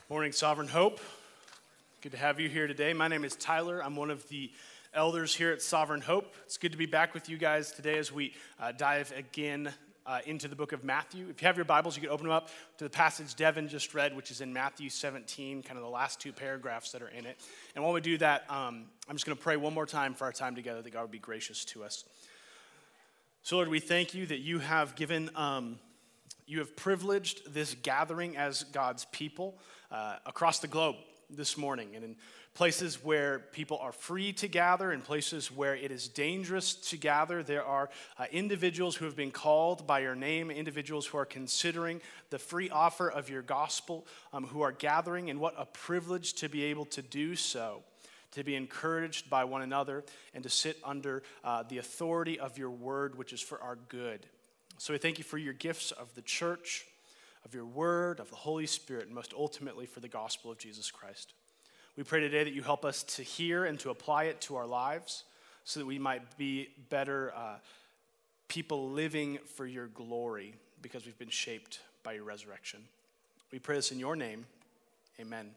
Morning, Sovereign Hope. Good to have you here today. My name is Tyler. I'm one of the elders here at Sovereign Hope. It's good to be back with you guys today as we dive again into the book of Matthew. If you have your Bibles, you can open them up to the passage Devin just read, which is in Matthew 17, kind of the last two paragraphs that are in it. And while we do that, I'm just going to pray one more time for our time together that God would be gracious to us. So, Lord, we thank you that you have given, you have privileged this gathering as God's people across the globe this morning, and in places where people are free to gather, in places where it is dangerous to gather, there are individuals who have been called by your name, individuals who are considering the free offer of your gospel, who are gathering, and what a privilege to be able to do so, to be encouraged by one another, and to sit under the authority of your word, which is for our good. So we thank you for your gifts of the church, of your word, of the Holy Spirit, and most ultimately for the gospel of Jesus Christ. We pray today that you help us to hear and to apply it to our lives so that we might be better people living for your glory because we've been shaped by your resurrection. We pray this in your name. Amen.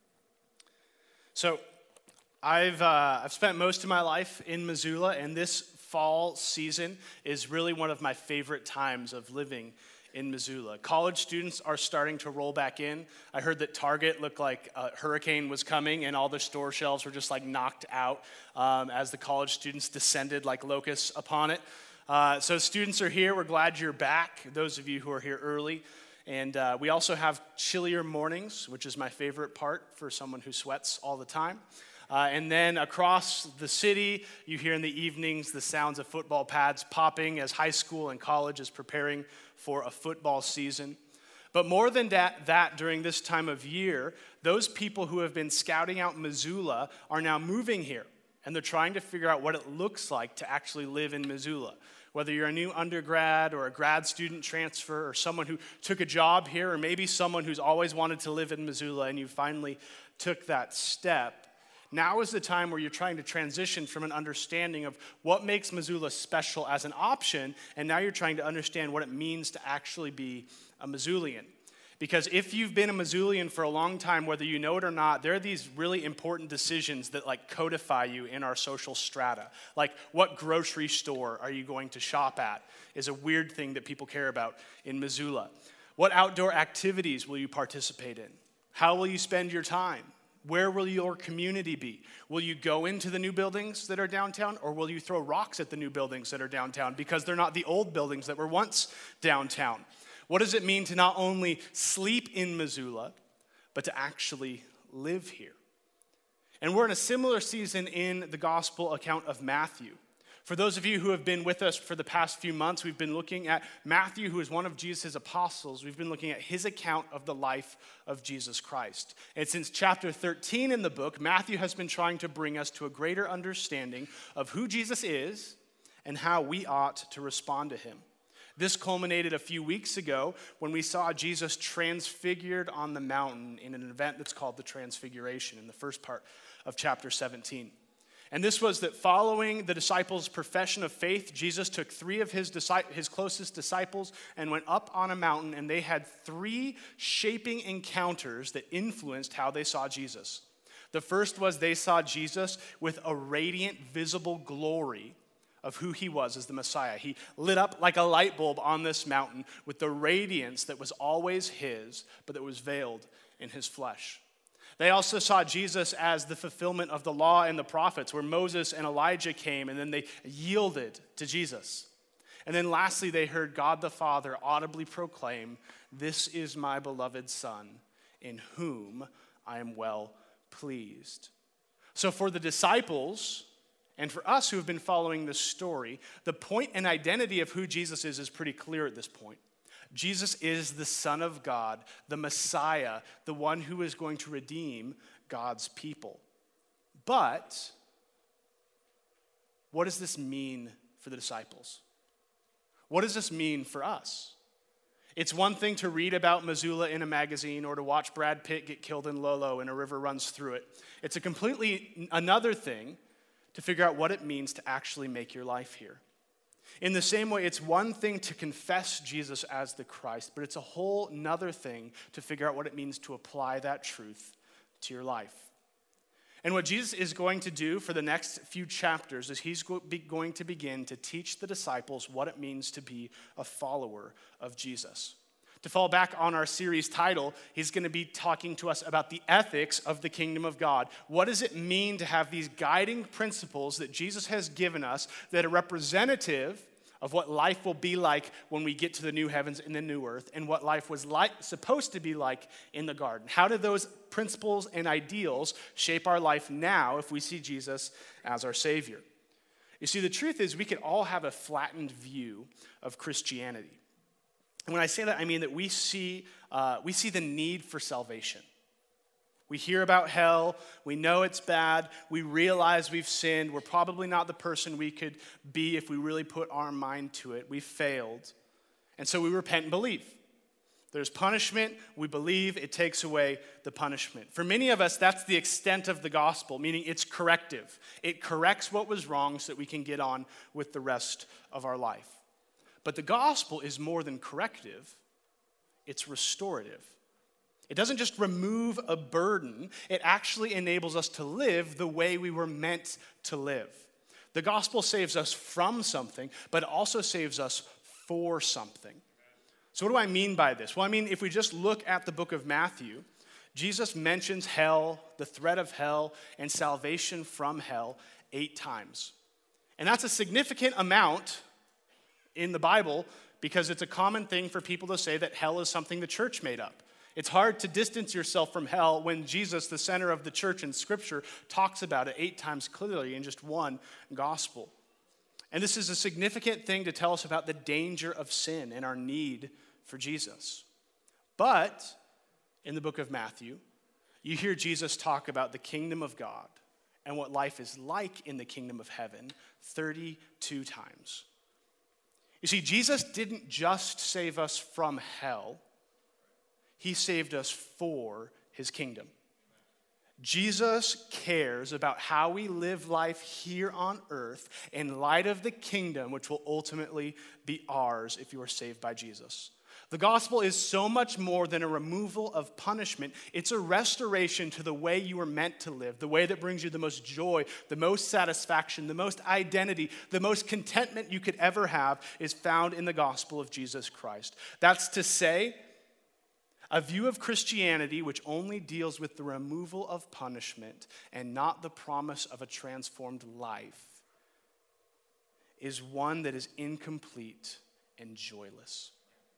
So I've spent most of my life in Missoula, and this fall season is really one of my favorite times of living in Missoula. College students are starting to roll back in. I heard that Target looked like a hurricane was coming and all the store shelves were just like knocked out as the college students descended like locusts upon it. So students are here. We're glad you're back, those of you who are here early. And we also have chillier mornings, which is my favorite part for someone who sweats all the time. And then across the city, you hear in the evenings the sounds of football pads popping as high school and college is preparing for a football season. But more than that, during this time of year, those people who have been scouting out Missoula are now moving here. And they're trying to figure out what it looks like to actually live in Missoula. Whether you're a new undergrad or a grad student transfer or someone who took a job here or maybe someone who's always wanted to live in Missoula and you finally took that step, now is the time where you're trying to transition from an understanding of what makes Missoula special as an option, and now you're trying to understand what it means to actually be a Missoulian. Because if you've been a Missoulian for a long time, whether you know it or not, there are these really important decisions that like codify you in our social strata. Like what grocery store are you going to shop at is a weird thing that people care about in Missoula. What outdoor activities will you participate in? How will you spend your time? Where will your community be? Will you go into the new buildings that are downtown, or will you throw rocks at the new buildings that are downtown because they're not the old buildings that were once downtown? What does it mean to not only sleep in Missoula, but to actually live here? And we're in a similar season in the gospel account of Matthew. For those of you who have been with us for the past few months, we've been looking at Matthew, who is one of Jesus' apostles. We've been looking at his account of the life of Jesus Christ. And since chapter 13 in the book, Matthew has been trying to bring us to a greater understanding of who Jesus is and how we ought to respond to him. This culminated a few weeks ago when we saw Jesus transfigured on the mountain in an event that's called the Transfiguration in the first part of chapter 17. And this was that following the disciples' profession of faith, Jesus took three of his closest disciples and went up on a mountain, and they had three shaping encounters that influenced how they saw Jesus. The first was they saw Jesus with a radiant, visible glory of who he was as the Messiah. He lit up like a light bulb on this mountain with the radiance that was always his, but that was veiled in his flesh. They also saw Jesus as the fulfillment of the law and the prophets, where Moses and Elijah came, and then they yielded to Jesus. And then lastly, they heard God the Father audibly proclaim, "This is my beloved Son, in whom I am well pleased." So for the disciples, and for us who have been following this story, the point and identity of who Jesus is pretty clear at this point. Jesus is the Son of God, the Messiah, the one who is going to redeem God's people. But what does this mean for the disciples? What does this mean for us? It's one thing to read about Missoula in a magazine or to watch Brad Pitt get killed in Lolo and a river runs through it. It's a completely another thing to figure out what it means to actually make your life here. In the same way, it's one thing to confess Jesus as the Christ, but it's a whole nother thing to figure out what it means to apply that truth to your life. And what Jesus is going to do for the next few chapters is he's going to begin to teach the disciples what it means to be a follower of Jesus. To fall back on our series title, he's going to be talking to us about the ethics of the kingdom of God. What does it mean to have these guiding principles that Jesus has given us that are representative of what life will be like when we get to the new heavens and the new earth, and what life was supposed to be like in the garden? How do those principles and ideals shape our life now if we see Jesus as our Savior? You see, the truth is we could all have a flattened view of Christianity. And when I say that, I mean that we see the need for salvation. We hear about hell, we know it's bad, we realize we've sinned, we're probably not the person we could be if we really put our mind to it. We failed, and so we repent and believe. There's punishment, we believe, it takes away the punishment. For many of us, that's the extent of the gospel, meaning it's corrective. It corrects what was wrong so that we can get on with the rest of our life. But the gospel is more than corrective, it's restorative. It doesn't just remove a burden, it actually enables us to live the way we were meant to live. The gospel saves us from something, but it also saves us for something. So what do I mean by this? Well, I mean, if we just look at the book of Matthew, Jesus mentions hell, the threat of hell, and salvation from hell 8 times. And that's a significant amount in the Bible because it's a common thing for people to say that hell is something the church made up. It's hard to distance yourself from hell when Jesus, the center of the church in Scripture, talks about it 8 times clearly in just one gospel. And this is a significant thing to tell us about the danger of sin and our need for Jesus. But in the book of Matthew, you hear Jesus talk about the kingdom of God and what life is like in the kingdom of heaven 32 times. You see, Jesus didn't just save us from hell. He saved us for his kingdom. Jesus cares about how we live life here on earth in light of the kingdom, which will ultimately be ours if you are saved by Jesus. The gospel is so much more than a removal of punishment. It's a restoration to the way you were meant to live, the way that brings you the most joy, the most satisfaction, the most identity, the most contentment you could ever have is found in the gospel of Jesus Christ. That's to say, a view of Christianity which only deals with the removal of punishment and not the promise of a transformed life is one that is incomplete and joyless.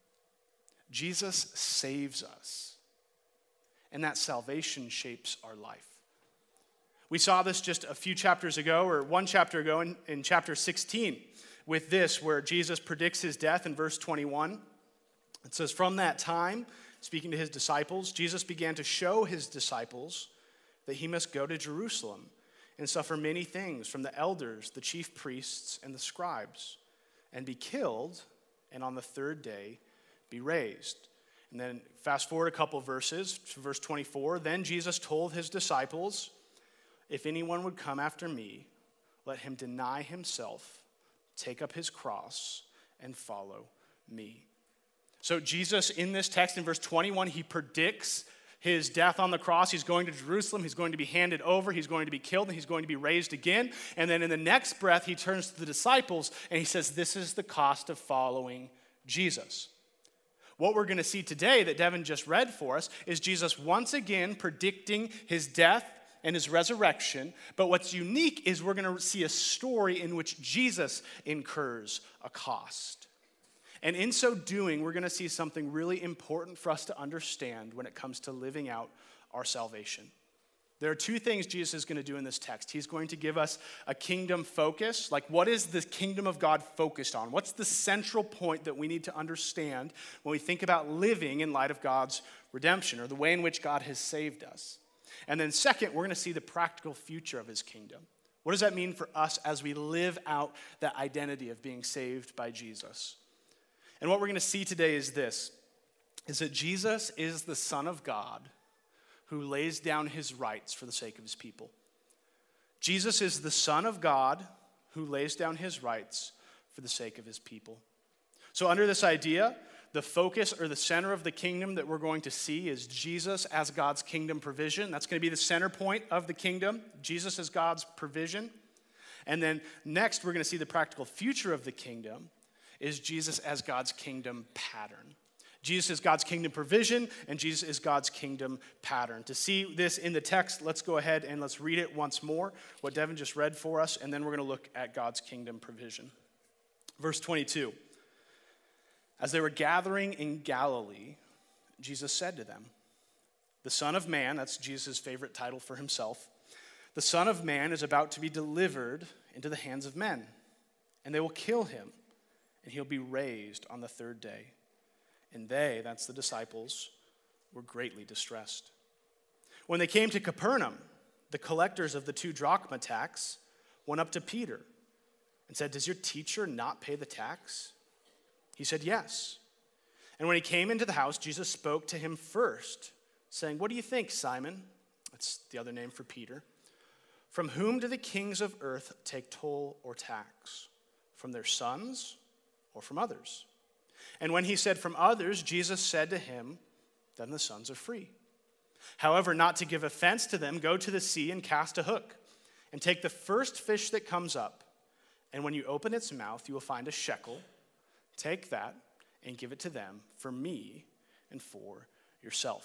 Jesus saves us, and that salvation shapes our life. We saw this just a few chapters ago, or one chapter ago in chapter 16, with this, where Jesus predicts his death in verse 21. It says, "From that time, speaking to his disciples, Jesus began to show his disciples that he must go to Jerusalem and suffer many things from the elders, the chief priests, and the scribes, and be killed, and on the 3rd day be raised." And then fast forward a couple verses to verse 24. "Then Jesus told his disciples, 'If anyone would come after me, let him deny himself, take up his cross, and follow me.'" So Jesus, in this text in verse 21, he predicts his death on the cross. He's going to Jerusalem. He's going to be handed over. He's going to be killed, and he's going to be raised again. And then in the next breath, he turns to the disciples, and he says, this is the cost of following Jesus. What we're going to see today that Devin just read for us is Jesus once again predicting his death and his resurrection. But what's unique is we're going to see a story in which Jesus incurs a cost. And in so doing, we're going to see something really important for us to understand when it comes to living out our salvation. There are 2 things Jesus is going to do in this text. He's going to give us a kingdom focus. Like, what is the kingdom of God focused on? What's the central point that we need to understand when we think about living in light of God's redemption, or the way in which God has saved us? And then second, we're going to see the practical future of his kingdom. What does that mean for us as we live out that identity of being saved by Jesus? And what we're going to see today is this, is that Jesus is the Son of God who lays down his rights for the sake of his people. Jesus is the Son of God who lays down his rights for the sake of his people. So under this idea, the focus or the center of the kingdom that we're going to see is Jesus as God's kingdom provision. That's going to be the center point of the kingdom. Jesus as God's provision. And then next, we're going to see the practical future of the kingdom is Jesus as God's kingdom pattern. Jesus is God's kingdom provision, and Jesus is God's kingdom pattern. To see this in the text, let's go ahead and let's read it once more, what Devin just read for us, and then we're going to look at God's kingdom provision. Verse 22. As they were gathering in Galilee, Jesus said to them, "The Son of Man," that's Jesus' favorite title for himself, "the Son of Man is about to be delivered into the hands of men, and they will kill him, and he'll be raised on the third day." And they, that's the disciples, were greatly distressed. When they came to Capernaum, the collectors of the 2 drachma tax went up to Peter and said, "Does your teacher not pay the tax?" He said, "Yes." And when he came into the house, Jesus spoke to him first, saying, "What do you think, Simon?" That's the other name for Peter. "From whom do the kings of earth take toll or tax? From their sons or from others?" And when he said from others, Jesus said to him, "Then the sons are free. However, not to give offense to them, go to the sea and cast a hook, and take the first fish that comes up. And when you open its mouth, you will find a shekel. Take that and give it to them for me and for yourself."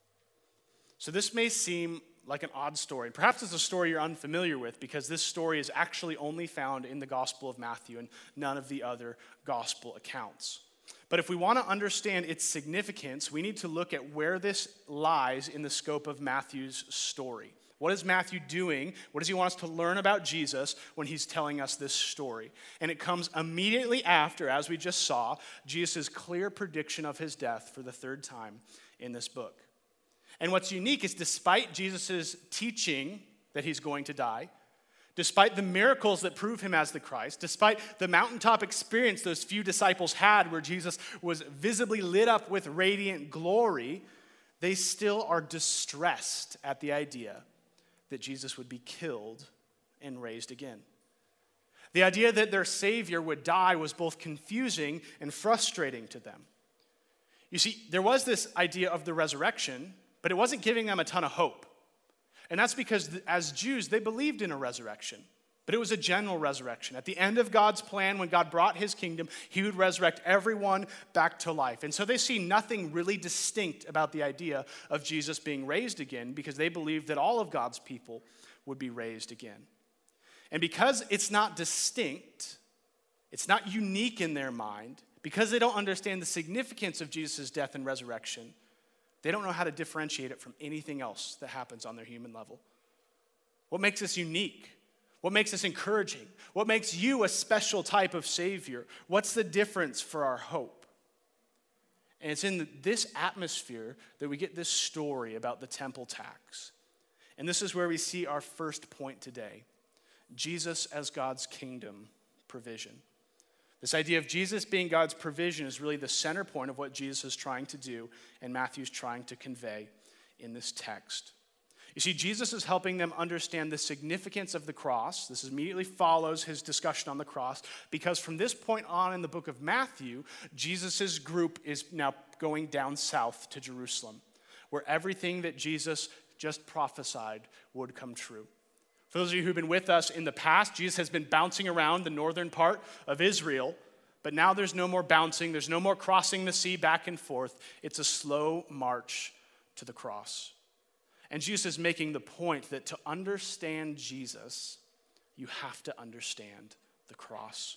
So this may seem like an odd story. Perhaps it's a story you're unfamiliar with because this story is actually only found in the Gospel of Matthew and none of the other gospel accounts. But if we want to understand its significance, we need to look at where this lies in the scope of Matthew's story. What is Matthew doing? What does he want us to learn about Jesus when he's telling us this story? And it comes immediately after, as we just saw, Jesus' clear prediction of his death for the 3rd time in this book. And what's unique is despite Jesus' teaching that he's going to die, despite the miracles that prove him as the Christ, despite the mountaintop experience those few disciples had where Jesus was visibly lit up with radiant glory, they still are distressed at the idea that Jesus would be killed and raised again. The idea that their Savior would die was both confusing and frustrating to them. You see, there was this idea of the resurrection, but it wasn't giving them a ton of hope. And that's because as Jews, they believed in a resurrection, but it was a general resurrection. At the end of God's plan, when God brought his kingdom, he would resurrect everyone back to life. And so they see nothing really distinct about the idea of Jesus being raised again because they believed that all of God's people would be raised again. And because it's not distinct, it's not unique in their mind, because they don't understand the significance of Jesus' death and resurrection, they don't know how to differentiate it from anything else that happens on their human level. What makes us unique? What makes us encouraging? What makes you a special type of Savior? What's the difference for our hope? And it's in this atmosphere that we get this story about the temple tax. And this is where we see our first point today: Jesus as God's kingdom provision. This idea of Jesus being God's provision is really the center point of what Jesus is trying to do and Matthew's trying to convey in this text. You see, Jesus is helping them understand the significance of the cross. This immediately follows his discussion on the cross, because from this point on in the book of Matthew, Jesus' group is now going down south to Jerusalem, where everything that Jesus just prophesied would come true. For those of you who've been with us in the past, Jesus has been bouncing around the northern part of Israel, but now there's no more bouncing, there's no more crossing the sea back and forth. It's a slow march to the cross. And Jesus is making the point that to understand Jesus, you have to understand the cross.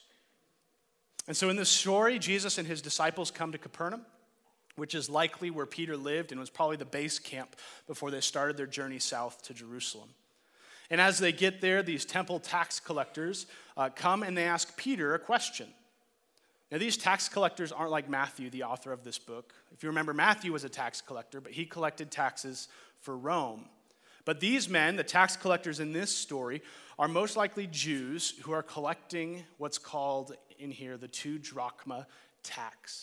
And so in this story, Jesus and his disciples come to Capernaum, which is likely where Peter lived and was probably the base camp before they started their journey south to Jerusalem. And as they get there, these temple tax collectors come and they ask Peter a question. Now, these tax collectors aren't like Matthew, the author of this book. If you remember, Matthew was a tax collector, but he collected taxes for Rome. But these men, the tax collectors in this story, are most likely Jews who are collecting what's called in here the 2 drachma tax.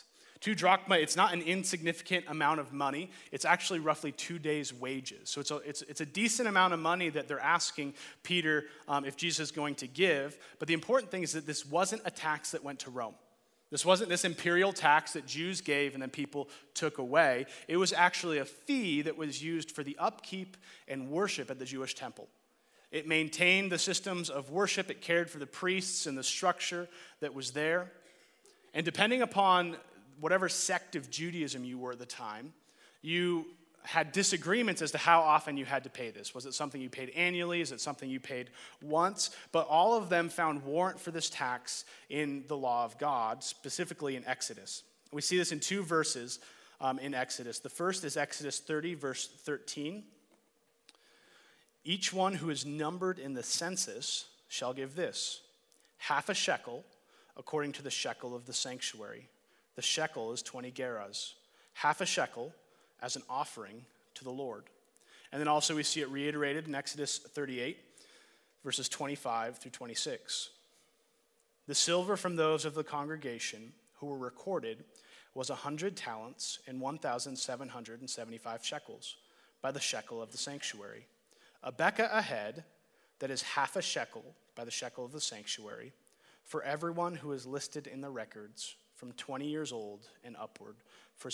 2 drachma, it's not an insignificant amount of money. It's actually roughly 2 days' wages. So it's a decent amount of money that they're asking Peter if Jesus is going to give. But the important thing is that this wasn't a tax that went to Rome. This wasn't this imperial tax that Jews gave and then people took away. It was actually a fee that was used for the upkeep and worship at the Jewish temple. It maintained the systems of worship. It cared for the priests and the structure that was there. And depending upon whatever sect of Judaism you were at the time, you had disagreements as to how often you had to pay this. Was it something you paid annually? Is it something you paid once? But all of them found warrant for this tax in the law of God, specifically in Exodus. We see this in 2 verses in Exodus. The first is Exodus 30, verse 13. Each one who is numbered in the census shall give this, half a shekel, according to the shekel of the sanctuary. The shekel is 20 gerahs, half a shekel as an offering to the Lord. And then also we see it reiterated in Exodus 38, verses 25 through 26. The silver from those of the congregation who were recorded was 100 talents and 1,775 shekels by the shekel of the sanctuary. A bekah a head, that is half a shekel by the shekel of the sanctuary, for everyone who is listed in the records from 20 years old and upward, for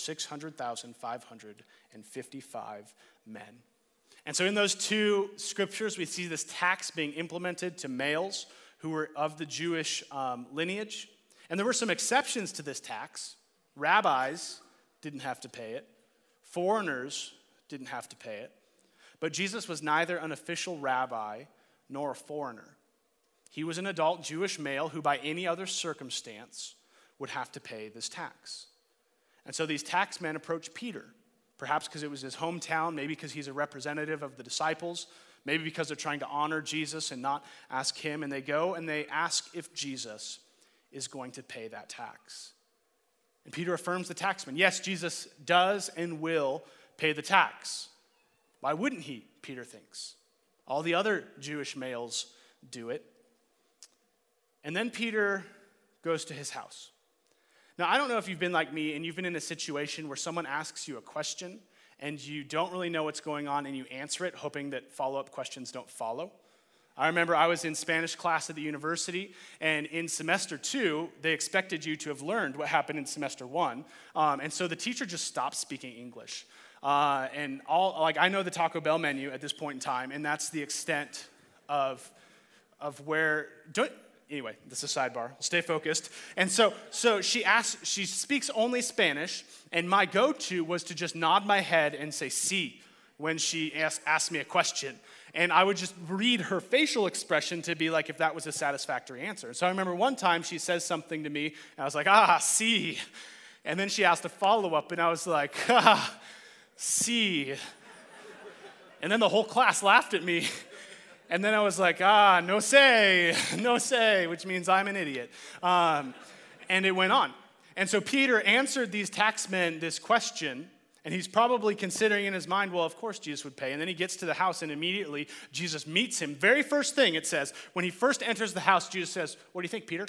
600,555 men. And so in those 2 scriptures, we see this tax being implemented to males who were of the Jewish lineage. And there were some exceptions to this tax. Rabbis didn't have to pay it. Foreigners didn't have to pay it. But Jesus was neither an official rabbi nor a foreigner. He was an adult Jewish male who by any other circumstance would have to pay this tax. And so these taxmen approached Peter, perhaps because it was his hometown, maybe because he's a representative of the disciples, maybe because they're trying to honor Jesus and not ask him. And they go and they ask if Jesus is going to pay that tax. And Peter affirms the taxman. Yes, Jesus does and will pay the tax. Why wouldn't he, Peter thinks? All the other Jewish males do it. And then Peter goes to his house. Now, I don't know if you've been like me and you've been in a situation where someone asks you a question and you don't really know what's going on and you answer it, hoping that follow-up questions don't follow. I remember I was in Spanish class at the university, and in semester 2, they expected you to have learned what happened in semester 1. And so the teacher just stopped speaking English. I know the Taco Bell menu at this point in time, and that's the extent of where. Anyway, this is a sidebar. We'll stay focused. And so she speaks only Spanish, and my go-to was to just nod my head and say "sí" when she asked me a question. And I would just read her facial expression to be like if that was a satisfactory answer. So I remember one time she says something to me, and I was like, sí. And then she asked a follow-up, and I was like, sí. And then the whole class laughed at me. And then I was like, no sé, which means I'm an idiot. And it went on. And so Peter answered these taxmen this question, and he's probably considering in his mind, well, of course Jesus would pay. And then he gets to the house, and immediately Jesus meets him. Very first thing it says, when he first enters the house, Jesus says, what do you think, Peter?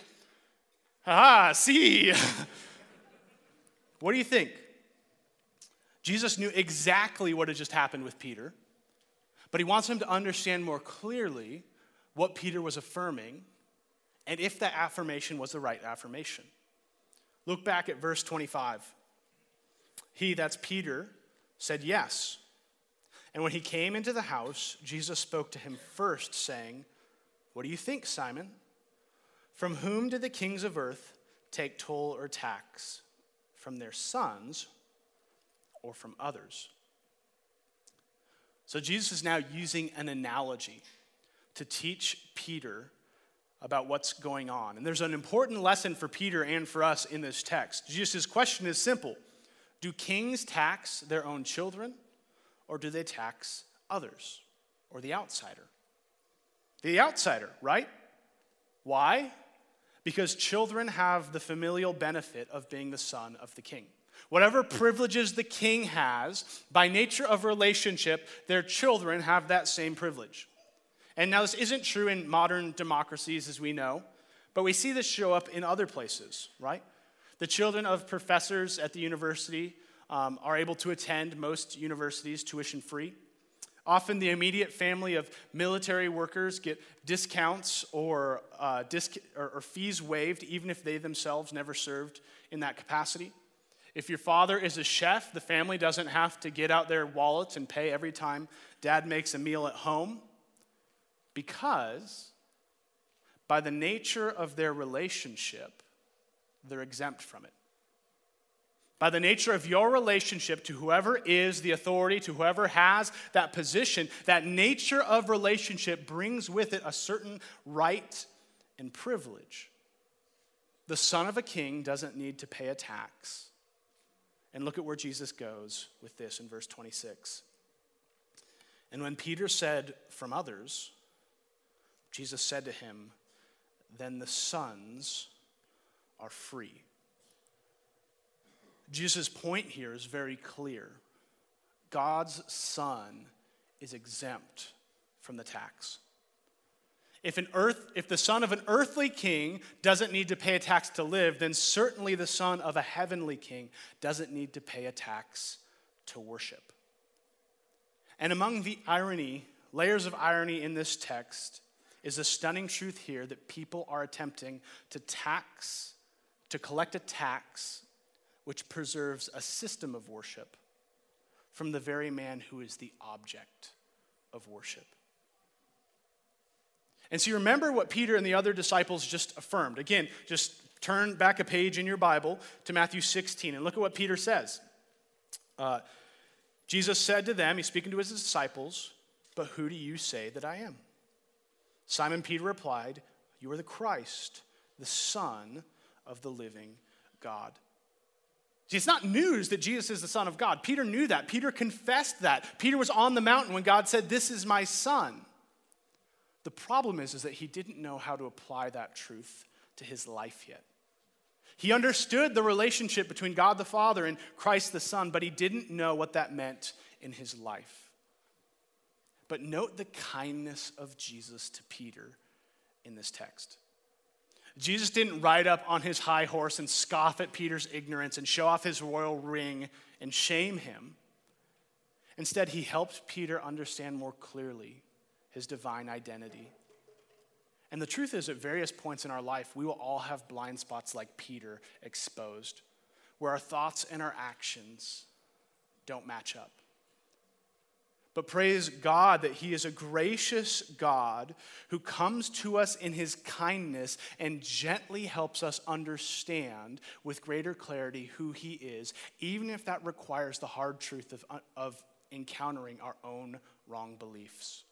Sí. What do you think? Jesus knew exactly what had just happened with Peter. But he wants him to understand more clearly what Peter was affirming and if that affirmation was the right affirmation. Look back at verse 25. He, that's Peter, said yes. And when he came into the house, Jesus spoke to him first, saying, what do you think, Simon? From whom do the kings of earth take toll or tax? From their sons or from others? So Jesus is now using an analogy to teach Peter about what's going on. And there's an important lesson for Peter and for us in this text. Jesus' question is simple. Do kings tax their own children, or do they tax others, or the outsider? The outsider, right? Why? Because children have the familial benefit of being the son of the king. Whatever privileges the king has, by nature of relationship, their children have that same privilege. And now this isn't true in modern democracies as we know, but we see this show up in other places, right? The children of professors at the university are able to attend most universities tuition free. Often the immediate family of military workers get discounts or fees waived even if they themselves never served in that capacity. If your father is a chef, the family doesn't have to get out their wallets and pay every time dad makes a meal at home, because by the nature of their relationship, they're exempt from it. By the nature of your relationship to whoever is the authority, to whoever has that position, that nature of relationship brings with it a certain right and privilege. The son of a king doesn't need to pay a tax. And look at where Jesus goes with this in verse 26. And when Peter said, "From others," Jesus said to him, "Then the sons are free." Jesus' point here is very clear. God's son is exempt from the tax. If the son of an earthly king doesn't need to pay a tax to live, then certainly the son of a heavenly king doesn't need to pay a tax to worship. And among the layers of irony in this text is the stunning truth here that people are attempting to collect a tax which preserves a system of worship from the very man who is the object of worship. And so you remember what Peter and the other disciples just affirmed. Again, just turn back a page in your Bible to Matthew 16 and look at what Peter says. Jesus said to them, he's speaking to his disciples, "But who do you say that I am?" Simon Peter replied, "You are the Christ, the Son of the living God." See, it's not news that Jesus is the Son of God. Peter knew that. Peter confessed that. Peter was on the mountain when God said, "This is my son." The problem is that he didn't know how to apply that truth to his life yet. He understood the relationship between God the Father and Christ the Son, but he didn't know what that meant in his life. But note the kindness of Jesus to Peter in this text. Jesus didn't ride up on his high horse and scoff at Peter's ignorance and show off his royal ring and shame him. Instead, he helped Peter understand more clearly his divine identity. And the truth is, at various points in our life, we will all have blind spots like Peter exposed, where our thoughts and our actions don't match up. But praise God that he is a gracious God who comes to us in his kindness and gently helps us understand with greater clarity who he is, even if that requires the hard truth of encountering our own wrong beliefs.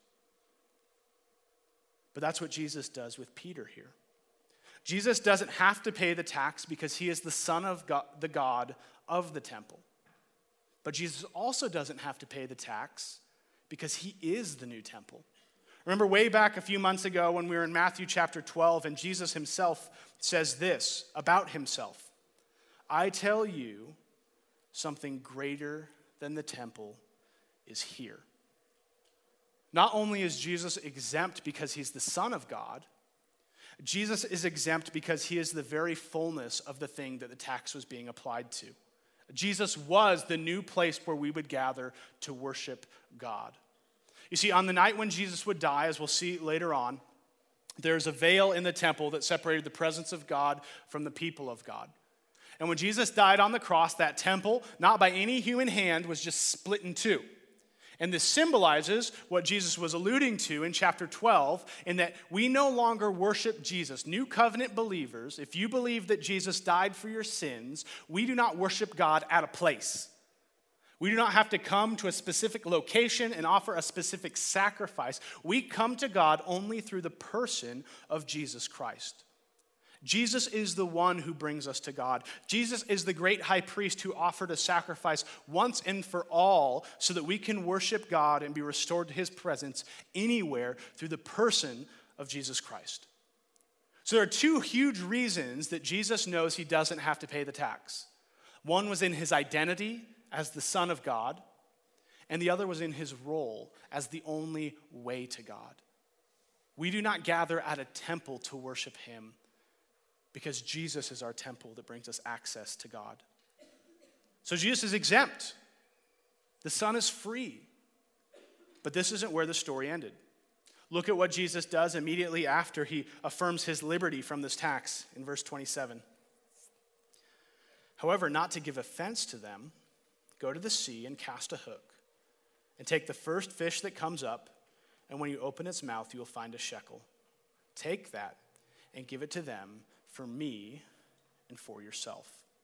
But that's what Jesus does with Peter here. Jesus doesn't have to pay the tax because he is the Son of God, the God of the temple. But Jesus also doesn't have to pay the tax because he is the new temple. Remember way back a few months ago when we were in Matthew chapter 12 and Jesus himself says this about himself: "I tell you, something greater than the temple is here." Not only is Jesus exempt because he's the Son of God, Jesus is exempt because he is the very fullness of the thing that the tax was being applied to. Jesus was the new place where we would gather to worship God. You see, on the night when Jesus would die, as we'll see later on, there's a veil in the temple that separated the presence of God from the people of God. And when Jesus died on the cross, that temple, not by any human hand, was just split in two. And this symbolizes what Jesus was alluding to in chapter 12, in that we no longer worship Jesus. New covenant believers, if you believe that Jesus died for your sins, we do not worship God at a place. We do not have to come to a specific location and offer a specific sacrifice. We come to God only through the person of Jesus Christ. Jesus is the one who brings us to God. Jesus is the great high priest who offered a sacrifice once and for all so that we can worship God and be restored to his presence anywhere through the person of Jesus Christ. So there are two huge reasons that Jesus knows he doesn't have to pay the tax. One was in his identity as the Son of God, and the other was in his role as the only way to God. We do not gather at a temple to worship him. because Jesus is our temple that brings us access to God. So Jesus is exempt. The Son is free. But this isn't where the story ended. Look at what Jesus does immediately after he affirms his liberty from this tax in verse 27. However, not to give offense to them, go to the sea and cast a hook, and take the first fish that comes up, and when you open its mouth, you will find a shekel. Take that and give it to them for me and for yourself.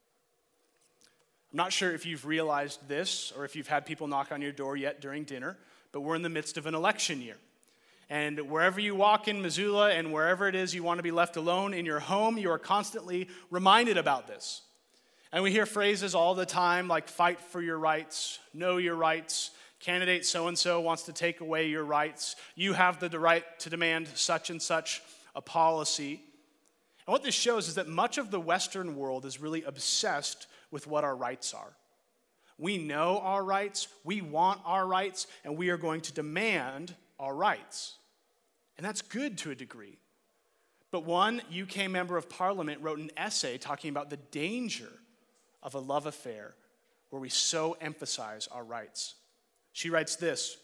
I'm not sure if you've realized this or if you've had people knock on your door yet during dinner, but we're in the midst of an election year. And wherever you walk in Missoula and wherever it is you want to be left alone in your home, you are constantly reminded about this. And we hear phrases all the time like fight for your rights, know your rights, candidate so-and-so wants to take away your rights, you have the right to demand such and such a policy. And what this shows is that much of the Western world is really obsessed with what our rights are. We know our rights, we want our rights, and we are going to demand our rights. And that's good to a degree. But one UK member of parliament wrote an essay talking about the danger of a love affair where we so emphasize our rights. She writes this: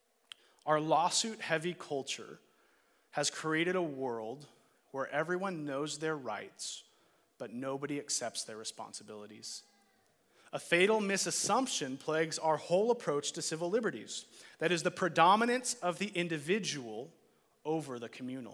our lawsuit-heavy culture has created a world where everyone knows their rights, but nobody accepts their responsibilities. A fatal misassumption plagues our whole approach to civil liberties. That is the predominance of the individual over the communal.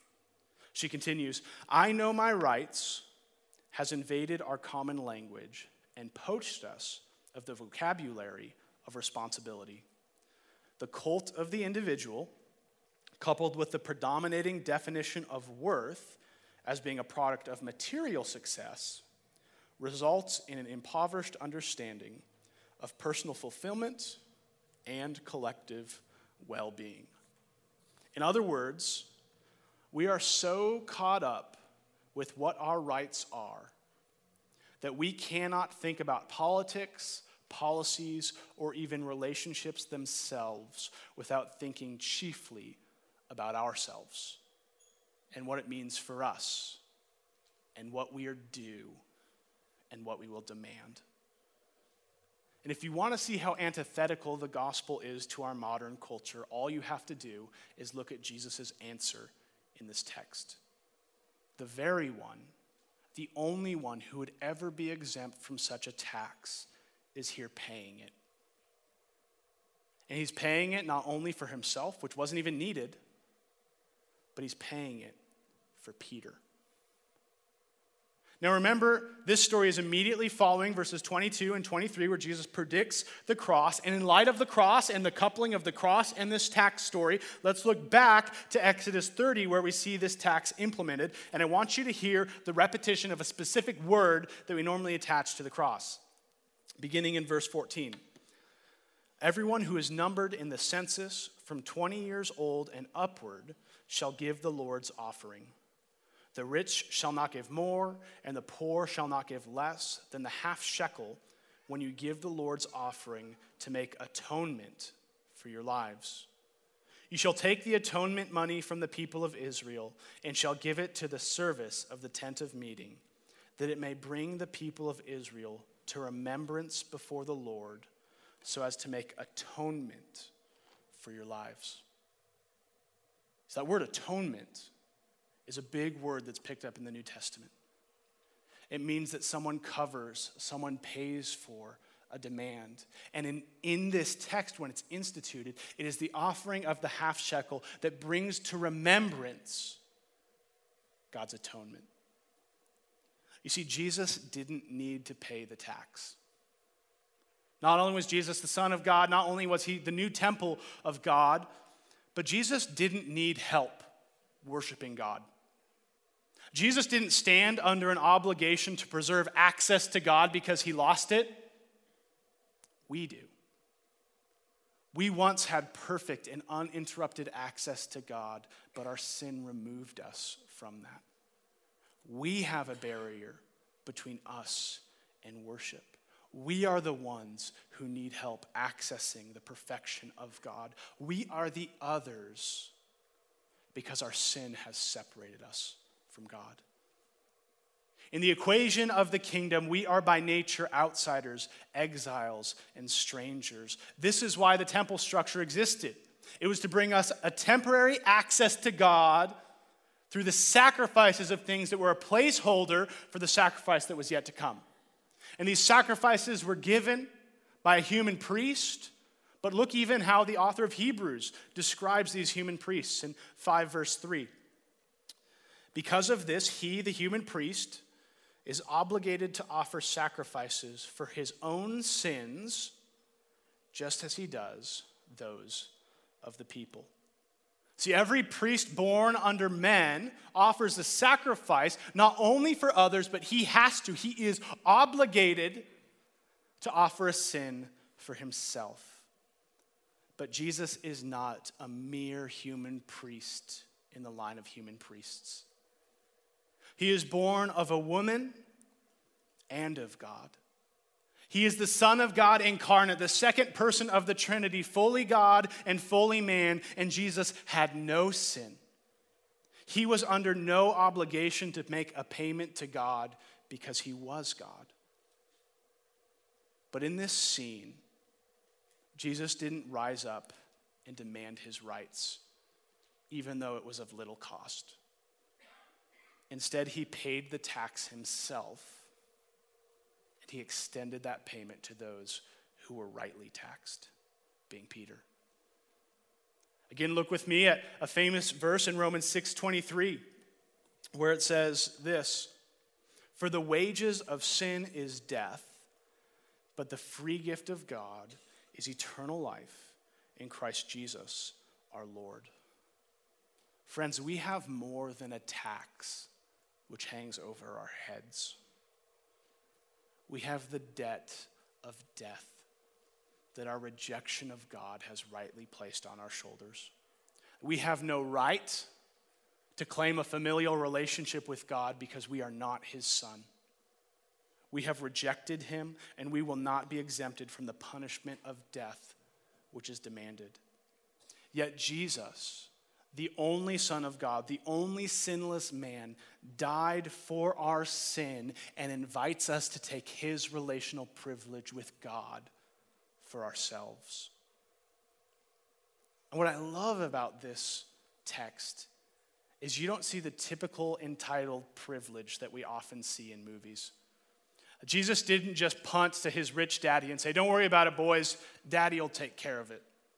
She continues, I know my rights has invaded our common language and poached us of the vocabulary of responsibility. The cult of the individual, coupled with the predominating definition of worth as being a product of material success, results in an impoverished understanding of personal fulfillment and collective well-being. In other words, we are so caught up with what our rights are that we cannot think about politics, policies, or even relationships themselves without thinking chiefly about ourselves and what it means for us and what we are due and what we will demand. And if you want to see how antithetical the gospel is to our modern culture, all you have to do is look at Jesus' answer in this text. The very one, the only one who would ever be exempt from such a tax, is here paying it. And he's paying it not only for himself, which wasn't even needed, but he's paying it for Peter. Now remember, this story is immediately following verses 22 and 23 where Jesus predicts the cross. And in light of the cross and the coupling of the cross and this tax story, let's look back to Exodus 30 where we see this tax implemented. And I want you to hear the repetition of a specific word that we normally attach to the cross. Beginning in verse 14. Everyone who is numbered in the census from 20 years old and upward shall give the Lord's offering. The rich shall not give more, and the poor shall not give less than the half shekel when you give the Lord's offering to make atonement for your lives. You shall take the atonement money from the people of Israel and shall give it to the service of the tent of meeting, that it may bring the people of Israel to remembrance before the Lord, so as to make atonement for your lives. So that word atonement is a big word that's picked up in the New Testament. It means that someone covers, someone pays for a demand. And in this text, when it's instituted, it is the offering of the half shekel that brings to remembrance God's atonement. You see, Jesus didn't need to pay the tax. Not only was Jesus the Son of God, not only was he the new temple of God, but Jesus didn't need help worshiping God. Jesus didn't stand under an obligation to preserve access to God because he lost it. We do. We once had perfect and uninterrupted access to God, but our sin removed us from that. We have a barrier between us and worship. We are the ones who need help accessing the perfection of God. We are the others because our sin has separated us from God. In the equation of the kingdom, we are by nature outsiders, exiles, and strangers. This is why the temple structure existed. It was to bring us a temporary access to God through the sacrifices of things that were a placeholder for the sacrifice that was yet to come. And these sacrifices were given by a human priest, but look even how the author of Hebrews describes these human priests in 5 verse 3. Because of this, he, the human priest, is obligated to offer sacrifices for his own sins, just as he does those of the people. See, every priest born under men offers a sacrifice not only for others, but he is obligated to offer a sin for himself. But Jesus is not a mere human priest in the line of human priests. He is born of a woman and of God. He is the Son of God incarnate, the second person of the Trinity, fully God and fully man, and Jesus had no sin. He was under no obligation to make a payment to God because he was God. But in this scene, Jesus didn't rise up and demand his rights, even though it was of little cost. Instead, he paid the tax himself, and he extended that payment to those who were rightly taxed, being Peter. Again, look with me at a famous verse in Romans 6:23, where it says this: "For the wages of sin is death, but the free gift of God is eternal life in Christ Jesus our Lord." Friends, we have more than a tax which hangs over our heads. We have the debt of death that our rejection of God has rightly placed on our shoulders. We have no right to claim a familial relationship with God because we are not his son. We have rejected him, and we will not be exempted from the punishment of death which is demanded. Yet Jesus, the only Son of God, the only sinless man, died for our sin and invites us to take his relational privilege with God for ourselves. And what I love about this text is you don't see the typical entitled privilege that we often see in movies. Jesus didn't just punt to his rich daddy and say, "Don't worry about it, boys. Daddy will take care of it."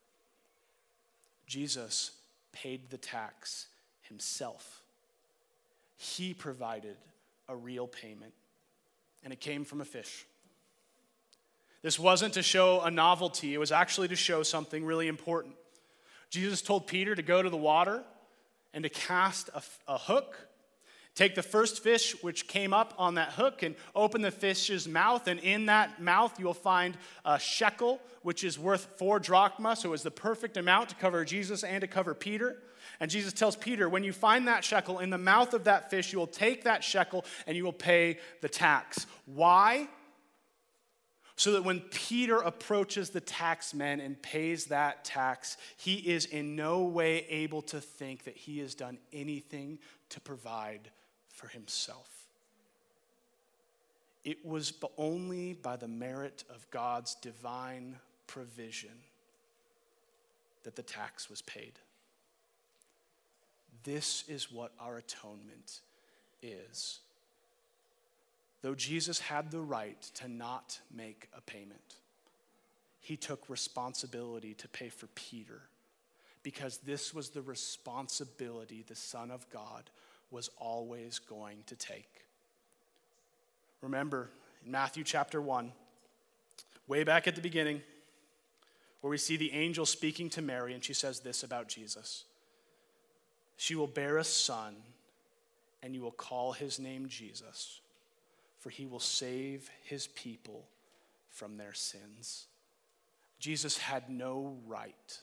Jesus paid the tax himself. He provided a real payment, and it came from a fish. This wasn't to show a novelty. It was actually to show something really important. Jesus told Peter to go to the water and to cast a hook. Take the first fish which came up on that hook and open the fish's mouth, and in that mouth you will find a shekel, which is worth 4 drachma, so it was the perfect amount to cover Jesus and to cover Peter. And Jesus tells Peter, when you find that shekel in the mouth of that fish, you will take that shekel and you will pay the tax. Why? So that when Peter approaches the taxman and pays that tax, he is in no way able to think that he has done anything to provide for himself. It was only by the merit of God's divine provision that the tax was paid. This is what our atonement is. Though Jesus had the right to not make a payment, he took responsibility to pay for Peter, because this was the responsibility the Son of God was always going to take. Remember, in Matthew chapter 1, way back at the beginning, where we see the angel speaking to Mary, and she says this about Jesus: "She will bear a son, and you will call his name Jesus, for he will save his people from their sins." Jesus had no right.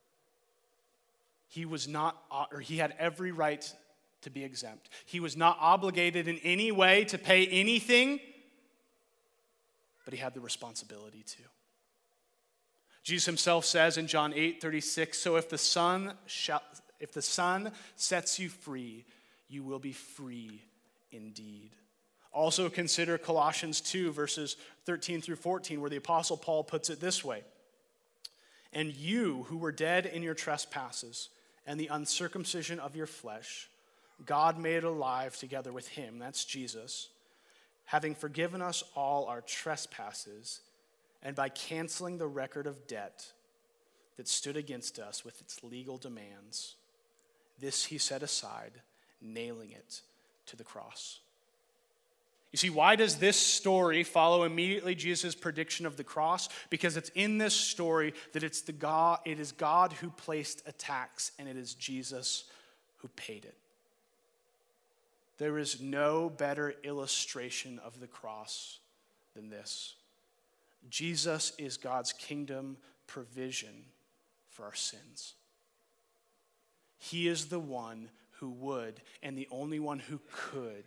He had every right to be exempt. He was not obligated in any way to pay anything, but he had the responsibility to. Jesus himself says in John 8:36, "So if the Son sets you free, you will be free indeed." Also consider Colossians 2, verses 13 through 14, where the Apostle Paul puts it this way. And you who were dead in your trespasses and the uncircumcision of your flesh, God made alive together with him, that's Jesus, having forgiven us all our trespasses, and by canceling the record of debt that stood against us with its legal demands, this he set aside, nailing it to the cross. You see, why does this story follow immediately Jesus' prediction of the cross? Because it's in this story that it is God who placed a tax, and it is Jesus who paid it. There is no better illustration of the cross than this. Jesus is God's kingdom provision for our sins. He is the one who would, and the only one who could,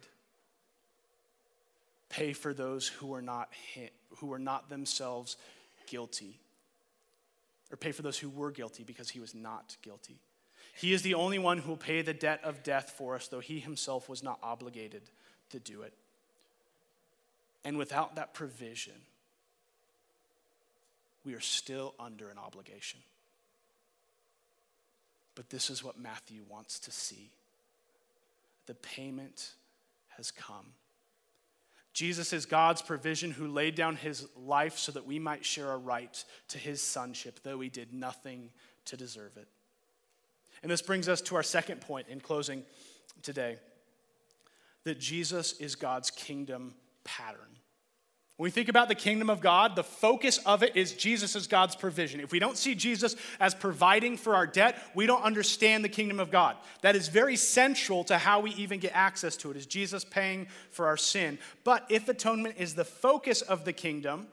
pay for those who are not themselves guilty, or pay for those who were guilty because he was not guilty. He is the only one who will pay the debt of death for us, though he himself was not obligated to do it. And without that provision, we are still under an obligation. But this is what Matthew wants to see. The payment has come. Jesus is God's provision who laid down his life so that we might share a right to his sonship, though we did nothing to deserve it. And this brings us to our second point in closing today, that Jesus is God's kingdom pattern. When we think about the kingdom of God, the focus of it is Jesus as God's provision. If we don't see Jesus as providing for our debt, we don't understand the kingdom of God. That is very central to how we even get access to it, is Jesus paying for our sin. But if atonement is the focus of the kingdom,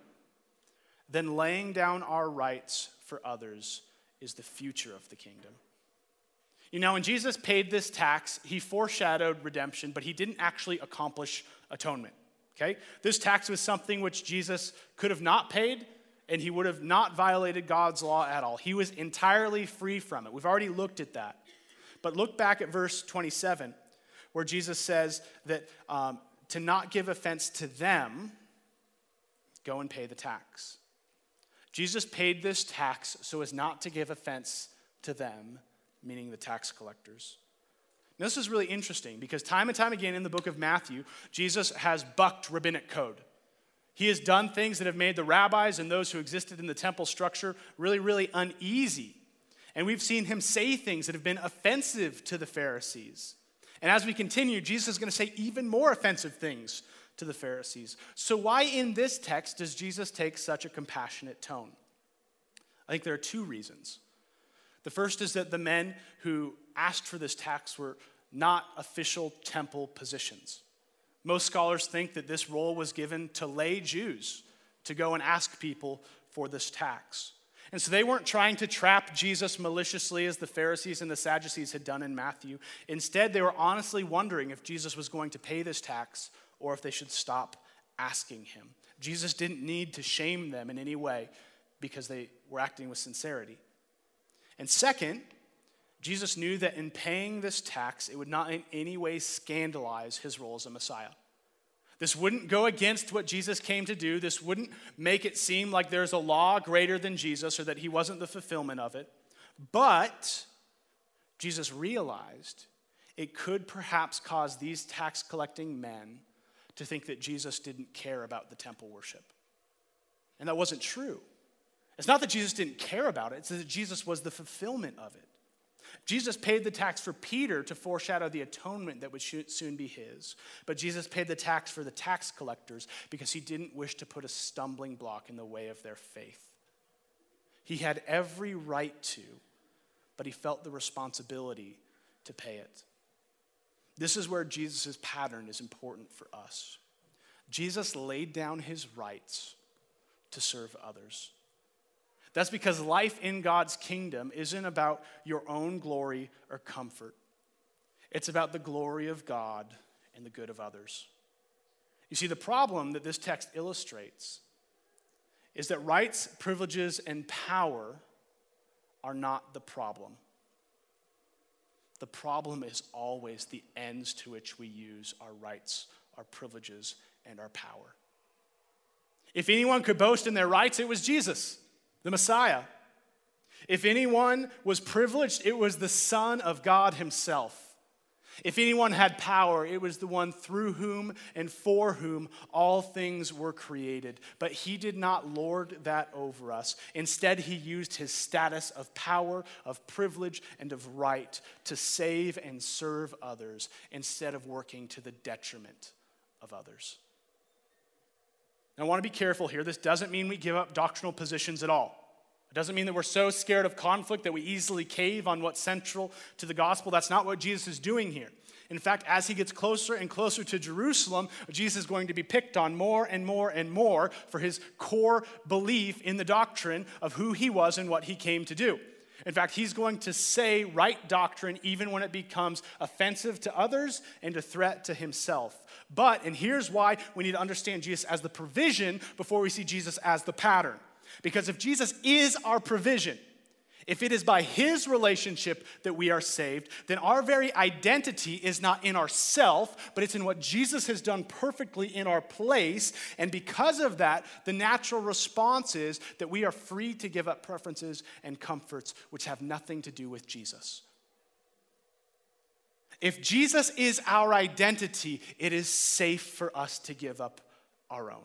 then laying down our rights for others is the future of the kingdom. You know, when Jesus paid this tax, he foreshadowed redemption, but he didn't actually accomplish atonement. Okay? This tax was something which Jesus could have not paid, and he would have not violated God's law at all. He was entirely free from it. We've already looked at that. But look back at verse 27, where Jesus says that to not give offense to them, go and pay the tax. Jesus paid this tax so as not to give offense to them, meaning the tax collectors. Now, this is really interesting because time and time again in the book of Matthew, Jesus has bucked rabbinic code. He has done things that have made the rabbis and those who existed in the temple structure really, really uneasy. And we've seen him say things that have been offensive to the Pharisees. And as we continue, Jesus is going to say even more offensive things to the Pharisees. So why in this text does Jesus take such a compassionate tone? I think there are two reasons. The first is that the men who asked for this tax were not official temple positions. Most scholars think that this role was given to lay Jews to go and ask people for this tax. And so they weren't trying to trap Jesus maliciously as the Pharisees and the Sadducees had done in Matthew. Instead, they were honestly wondering if Jesus was going to pay this tax or if they should stop asking him. Jesus didn't need to shame them in any way because they were acting with sincerity. And second, Jesus knew that in paying this tax, it would not in any way scandalize his role as a Messiah. This wouldn't go against what Jesus came to do. This wouldn't make it seem like there's a law greater than Jesus or that he wasn't the fulfillment of it. But Jesus realized it could perhaps cause these tax collecting men to think that Jesus didn't care about the temple worship. And that wasn't true. It's not that Jesus didn't care about it, it's that Jesus was the fulfillment of it. Jesus paid the tax for Peter to foreshadow the atonement that would soon be his. But Jesus paid the tax for the tax collectors because he didn't wish to put a stumbling block in the way of their faith. He had every right to, but he felt the responsibility to pay it. This is where Jesus' pattern is important for us. Jesus laid down his rights to serve others. That's because life in God's kingdom isn't about your own glory or comfort. It's about the glory of God and the good of others. You see, the problem that this text illustrates is that rights, privileges, and power are not the problem. The problem is always the ends to which we use our rights our privileges, and our power. If anyone could boast in their rights, it was Jesus, the Messiah. If anyone was privileged, it was the Son of God himself. If anyone had power, it was the one through whom and for whom all things were created. But he did not lord that over us. Instead, he used his status of power, of privilege, and of right to save and serve others instead of working to the detriment of others. Now, I want to be careful here. This doesn't mean we give up doctrinal positions at all. It doesn't mean that we're so scared of conflict that we easily cave on what's central to the gospel. That's not what Jesus is doing here. In fact, as he gets closer and closer to Jerusalem, Jesus is going to be picked on more and more and more for his core belief in the doctrine of who he was and what he came to do. In fact, he's going to say right doctrine even when it becomes offensive to others and a threat to himself. But, and here's why we need to understand Jesus as the provision before we see Jesus as the pattern. Because if Jesus is our provision, if it is by his relationship that we are saved, then our very identity is not in ourself, but it's in what Jesus has done perfectly in our place. And because of that, the natural response is that we are free to give up preferences and comforts which have nothing to do with Jesus. If Jesus is our identity, it is safe for us to give up our own.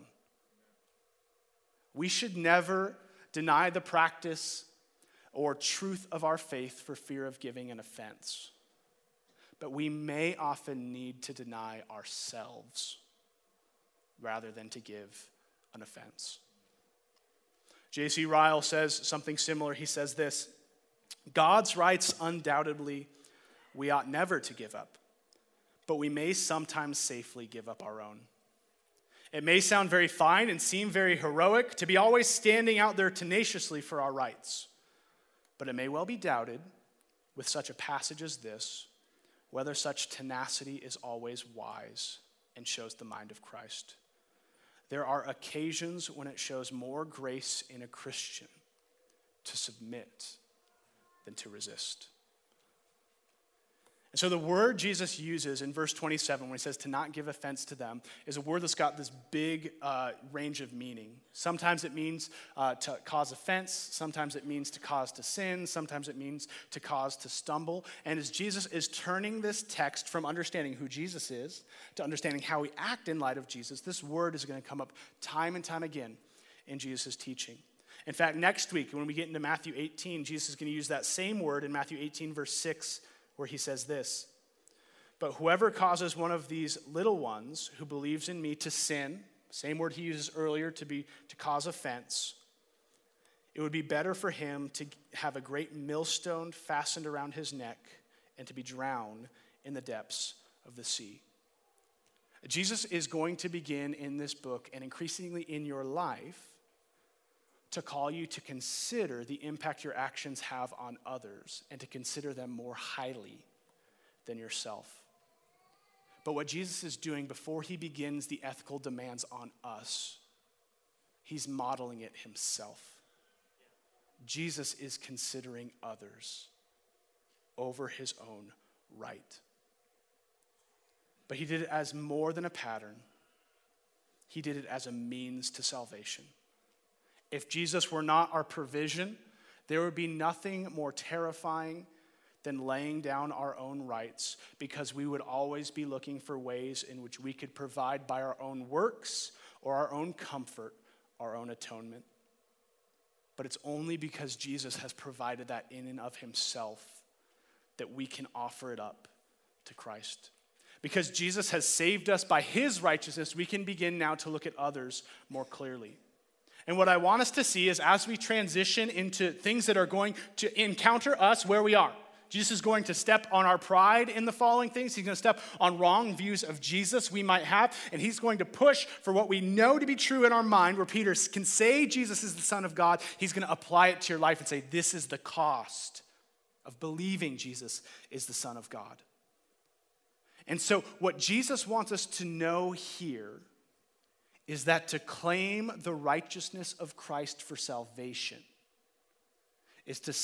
We should never deny the practice or truth of our faith for fear of giving an offense. But we may often need to deny ourselves rather than to give an offense. J.C. Ryle says something similar. He says this: God's rights undoubtedly we ought never to give up, but we may sometimes safely give up our own. It may sound very fine and seem very heroic to be always standing out there tenaciously for our rights. But it may well be doubted, with such a passage as this, whether such tenacity is always wise and shows the mind of Christ. There are occasions when it shows more grace in a Christian to submit than to resist. And so the word Jesus uses in verse 27 when he says to not give offense to them is a word that's got this big range of meaning. Sometimes it means to cause offense. Sometimes it means to cause to sin. Sometimes it means to cause to stumble. And as Jesus is turning this text from understanding who Jesus is to understanding how we act in light of Jesus, this word is going to come up time and time again in Jesus' teaching. In fact, next week when we get into Matthew 18, Jesus is going to use that same word in Matthew 18 verse 6, where he says this: but whoever causes one of these little ones who believes in me to sin, same word he uses earlier to cause offense, it would be better for him to have a great millstone fastened around his neck and to be drowned in the depths of the sea. Jesus is going to begin in this book and increasingly in your life to call you to consider the impact your actions have on others and to consider them more highly than yourself. But what Jesus is doing before he begins the ethical demands on us, he's modeling it himself. Jesus is considering others over his own right. But he did it as more than a pattern. He did it as a means to salvation. If Jesus were not our provision, there would be nothing more terrifying than laying down our own rights, because we would always be looking for ways in which we could provide by our own works or our own comfort, our own atonement. But it's only because Jesus has provided that in and of himself that we can offer it up to Christ. Because Jesus has saved us by his righteousness, we can begin now to look at others more clearly. And what I want us to see is as we transition into things that are going to encounter us where we are, Jesus is going to step on our pride in the following things. He's going to step on wrong views of Jesus we might have, and he's going to push for what we know to be true in our mind, where Peter can say Jesus is the Son of God. He's going to apply it to your life and say, this is the cost of believing Jesus is the Son of God. And so what Jesus wants us to know here is that to claim the righteousness of Christ for salvation is to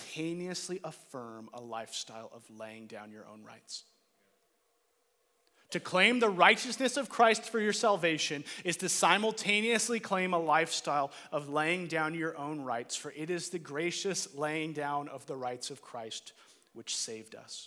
simultaneously affirm a lifestyle of laying down your own rights. To claim the righteousness of Christ for your salvation is to simultaneously claim a lifestyle of laying down your own rights, for it is the gracious laying down of the rights of Christ which saved us.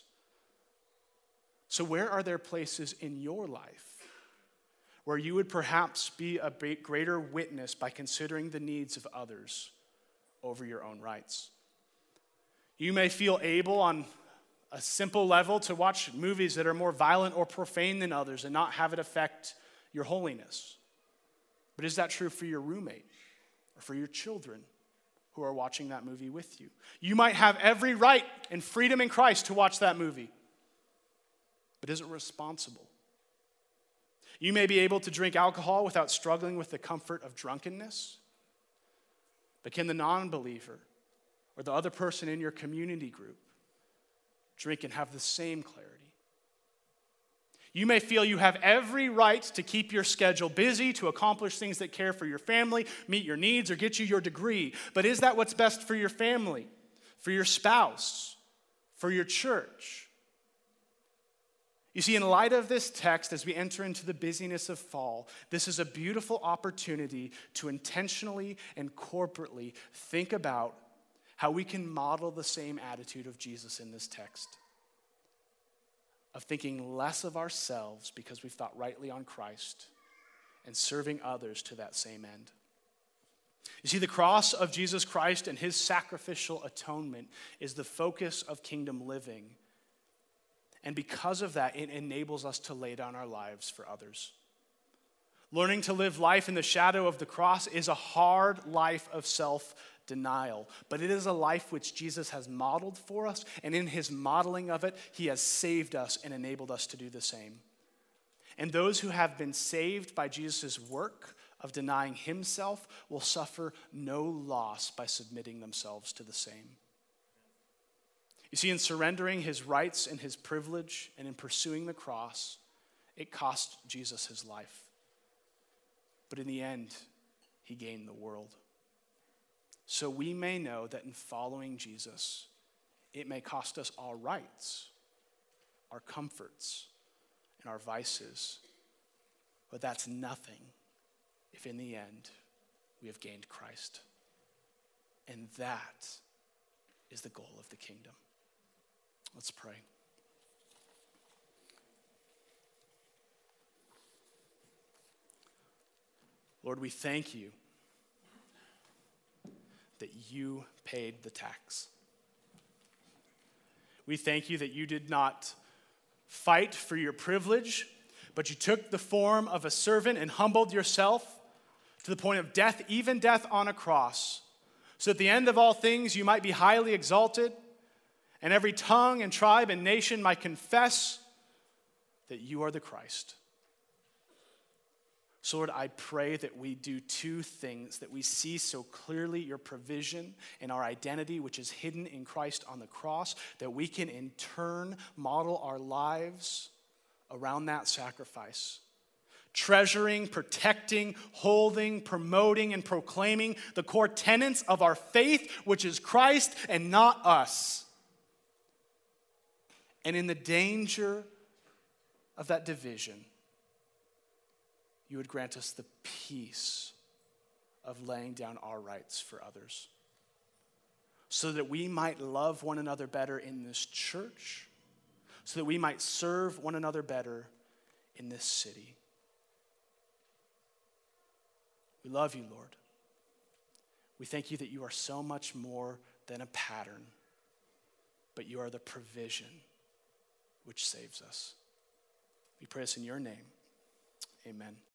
So where are there places in your life where you would perhaps be a greater witness by considering the needs of others over your own rights? You may feel able on a simple level to watch movies that are more violent or profane than others and not have it affect your holiness. But is that true for your roommate or for your children who are watching that movie with you? You might have every right and freedom in Christ to watch that movie. But is it responsible? You may be able to drink alcohol without struggling with the comfort of drunkenness. But can the non-believer or the other person in your community group drink and have the same clarity? You may feel you have every right to keep your schedule busy, to accomplish things that care for your family, meet your needs, or get you your degree. But is that what's best for your family, for your spouse, for your church? You see, in light of this text, as we enter into the busyness of fall, this is a beautiful opportunity to intentionally and corporately think about how we can model the same attitude of Jesus in this text, of thinking less of ourselves because we've thought rightly on Christ and serving others to that same end. You see, the cross of Jesus Christ and his sacrificial atonement is the focus of kingdom living. And because of that, it enables us to lay down our lives for others. Learning to live life in the shadow of the cross is a hard life of self-denial, but it is a life which Jesus has modeled for us, and in his modeling of it, he has saved us and enabled us to do the same. And those who have been saved by Jesus' work of denying himself will suffer no loss by submitting themselves to the same. You see, in surrendering his rights and his privilege and in pursuing the cross, it cost Jesus his life. But in the end, he gained the world. So we may know that in following Jesus, it may cost us our rights, our comforts, and our vices. But that's nothing if in the end we have gained Christ. And that is the goal of the kingdom. Let's pray. Lord, we thank you that you paid the tax. We thank you that you did not fight for your privilege, but you took the form of a servant and humbled yourself to the point of death, even death on a cross, so at the end of all things you might be highly exalted, and every tongue and tribe and nation might confess that you are the Christ. So Lord, I pray that we do two things, that we see so clearly your provision and our identity, which is hidden in Christ on the cross, that we can in turn model our lives around that sacrifice, treasuring, protecting, holding, promoting, and proclaiming the core tenets of our faith, which is Christ and not us. And in the danger of that division, you would grant us the peace of laying down our rights for others, so that we might love one another better in this church, so that we might serve one another better in this city. We love you, Lord. We thank you that you are so much more than a pattern, but you are the provision which saves us. We pray this in your name. Amen.